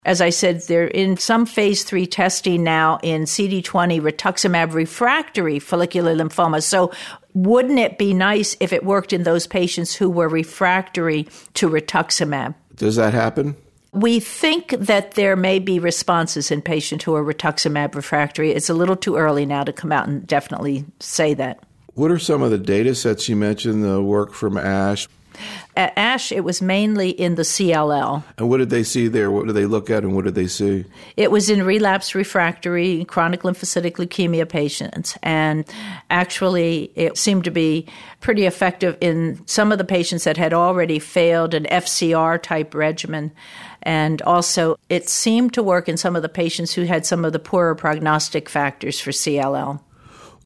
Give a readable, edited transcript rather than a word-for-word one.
As I said, they're in some phase 3 testing now in CD20 rituximab refractory follicular lymphoma. So wouldn't it be nice if it worked in those patients who were refractory to rituximab? Does that happen? We think that there may be responses in patients who are rituximab refractory. It's a little too early now to come out and definitely say that. What are some of the data sets you mentioned, the work from ASH? At ASH, it was mainly in the CLL. And what did they see there? What did they look at and what did they see? It was in relapse refractory chronic lymphocytic leukemia patients. And actually, it seemed to be pretty effective in some of the patients that had already failed an FCR-type regimen. And also, it seemed to work in some of the patients who had some of the poorer prognostic factors for CLL.